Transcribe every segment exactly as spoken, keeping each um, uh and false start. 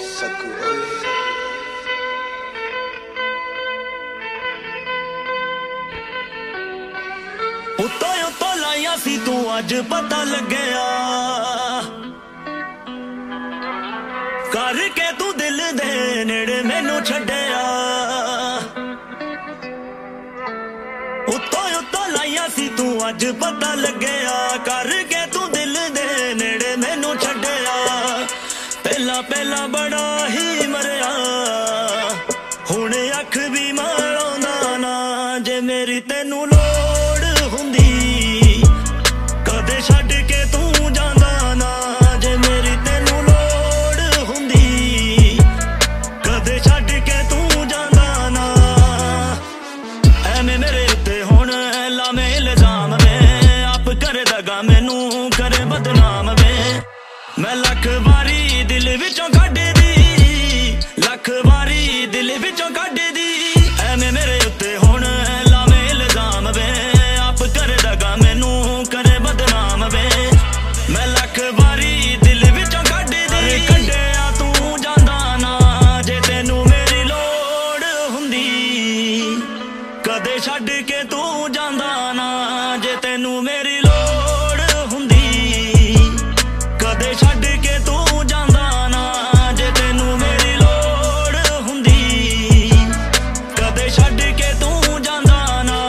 ਸਕੂ ਹੋਏ ਉੱਤੋਂ ਉੱਤੋਂ ਲਾਈਆਂ ਸੀ ਤੂੰ ਅੱਜ ਪਤਾ ਲੱਗਿਆ ਕਰਕੇ ਤੂੰ ਦਿਲ ਦੇ ਨੇੜੇ ਮੈਨੂੰ ਛੱਡਿਆ ਉੱਤੋਂ ਉੱਤੋਂ ਲਾਈਆਂ ਸੀ ਤੂੰ ਅੱਜ ਪਤਾ ਲੱਗਿਆ ਕਰਕੇ ਤੂੰ ਦਿਲ ਦੇ ਨੇੜੇ ਮੈਨੂੰ ਛੱਡਿਆ ਪਹਿਲਾਂ ਪਹਿਲਾਂ ਬੜਾ ਹੀ ਮਰਿਆ ਹੁਣ ਅੱਖ ਵੀ ਮਾਰਉਂਦਾ ਨਾ ਜੇ ਮੇਰੀ ਤੈਨੂੰ ਲੋੜ ਹੁੰਦੀ ਕਦੇ ਛੱਡ ਕੇ ਤੂੰ ਜਾਂਦਾ ਨਾ ਜੇ ਮੇਰੀ ਤੈਨੂੰ ਲੋੜ ਹੁੰਦੀ ਕਦੇ ਛੱਡ ਕੇ ਤੂੰ ਜਾਂਦਾ ਨਾ ਐਵੇਂ ਮੇਰੇ ਉੱਤੇ ਹੁਣ ਲਾਵੇਂ ਇਲਜ਼ਾਮ ਵੇ ਆਪ ਕਰ ਦਗਾ ਮੈਨੂੰ ਕਰੇ ਬਦਨਾਮ ਵੇ ਮੈਂ ਲੱਖ ਵਾਰੀ ਦਿਲ ਵਿੱਚੋਂ ਕੱਢਦੀ ਲੱਖ ਵਾਰੀ ਦਿਲ ਵਿੱਚੋਂ ਕੱਢਦੀ ਐਵੇਂ ਮੇਰੇ ਉੱਤੇ ਹੁਣ ਲਾਵੇਂ ਇਲਜ਼ਾਮ ਵੇ ਆਪ ਕਰ ਦਗਾ ਮੈਨੂੰ ਕਰੇ ਬਦਨਾਮ ਵੇ ਮੈਂ ਲੱਖ ਵਾਰੀ ਦਿਲ ਵਿੱਚੋਂ ਕੱਢਦੀ ਕੱਢਿਆ ਤੂੰ ਜਾਂਦਾ ਨਾ ਜੇ ਤੈਨੂੰ ਮੇਰੀ ਲੋੜ ਹੁੰਦੀ ਕਦੇ ਛੱਡ ਕੇ ਤੂੰ ਜਾਂਦਾ ਨਾ ਜੇ ਤੈਨੂੰ ਮੇਰੀ ਲੋੜ ਹੁੰਦੀ ਕਦੇ ਛੱਡ ਕੇ ਤੂੰ ਜਾਂਦਾ ਨਾ ਜੇ ਤੈਨੂੰ ਮੇਰੀ ਲੋੜ ਹੁੰਦੀ ਕਦੇ ਛੱਡ ਕੇ ਤੂੰ ਜਾਂਦਾ ਨਾ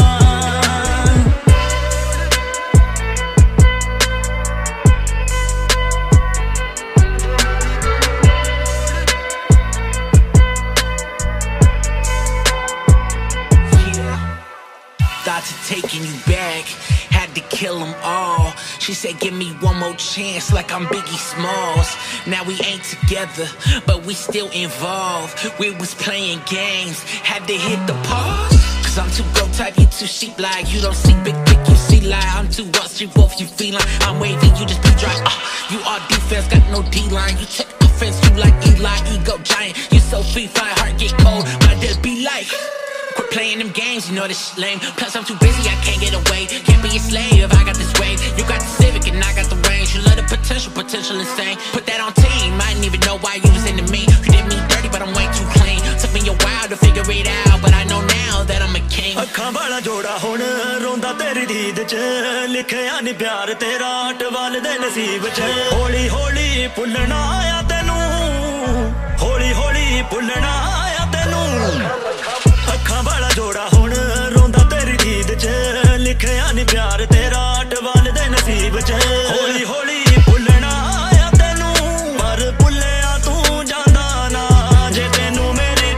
Thoughts of taking you back, had to kill them all. She said give me one more chance like I'm Biggie Smalls. Now we ain't together, but we still involved. We was playing games, had to hit the pause. Cause I'm too go type, you too sheep like. You don't see big pick, you see lie. I'm too rusty wolf, you feline. I'm wavy, you just be dry. uh, You are defense, got no D-line. You take offense, you like Eli, ego giant. You so free, fire, heart get cold. My dead be like quit playing them games, you know this shit lame. Plus I'm too busy, I can't get away. Can't be a slave, I got this wave. You got the Civic and I got the range. You love the potential, potential insane. Put that on team, I didn't even know why you was into me. You did me dirty, but I'm way too clean. Took me a while to figure it out, but I know now that I'm a king. ਅੱਖਾਂ ਵਾਲਾ ਜੋੜਾ ਹੁਣ ਰੋਂਦਾ ਤੇਰੀ ਦੀਦ ਚ ਲਿਖਿਆ ਨੀ ਪਿਆਰ ਤੇਰਾ ਟਵਾਲ ਦੇ ਨਸੀਬ ਚ ਹੌਲੀ ਹੌਲੀ ਭੁੱਲਣਾ ਆਇਆ ਤੈਨੂੰ ਹੌਲੀ ਹੌਲੀ ਭੁੱਲਣਾ ਆਇਆ ਤੈਨੂੰ ਅੱਖਾਂ ਵਾਲਾ ਜੋੜਾ ਹੁਣ ਰੋਂਦਾ ਤੇਰੀ ਦੀਦ ਚ ਲਿਖਿਆ ਨੀ ਪਿਆਰ ਤੇਰਾ ਟਵਾਲ ਦੇ ਨਸੀਬ ਚ ਹੌਲੀ ਹੌਲੀ ਭੁੱਲਣਾ ਆਇਆ ਤੈਨੂੰ ਪਰ ਭੁੱਲਿਆ ਤੂੰ ਜਾਂਦਾ ਨਾ ਜੇ ਤੈਨੂੰ ਮੇਰੀ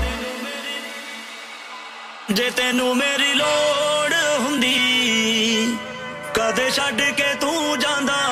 ਜੇ ਤੈਨੂੰ ਮੇਰੀ ਲੋੜ ਹੁੰਦੀ ਕਦੇ ਛੱਡ ਕੇ ਤੂੰ ਜਾਂਦਾ